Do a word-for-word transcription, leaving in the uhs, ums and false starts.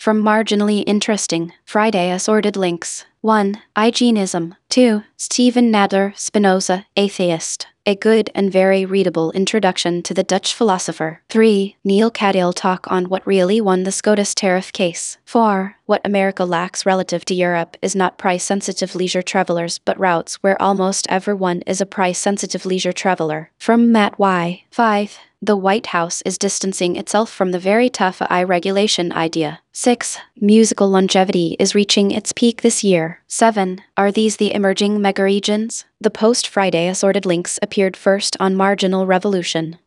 From Marginally Interesting, Friday Assorted Links. one. Hygienism. two. Stephen Nadler Spinoza, Atheist. A good and very readable introduction to the Dutch philosopher. three. Neil Cadill Talk on What Really Won the SCOTUS Tariff Case. four. What America lacks relative to Europe is not price-sensitive leisure travelers but routes where almost everyone is a price-sensitive leisure traveler. From Matt Y. five. The White House is distancing itself from the very tough A I regulation idea. six. Musical longevity is reaching its peak this year. seven. Are these the emerging megaregions? The post-Friday Assorted Links appeared first on Marginal Revolution.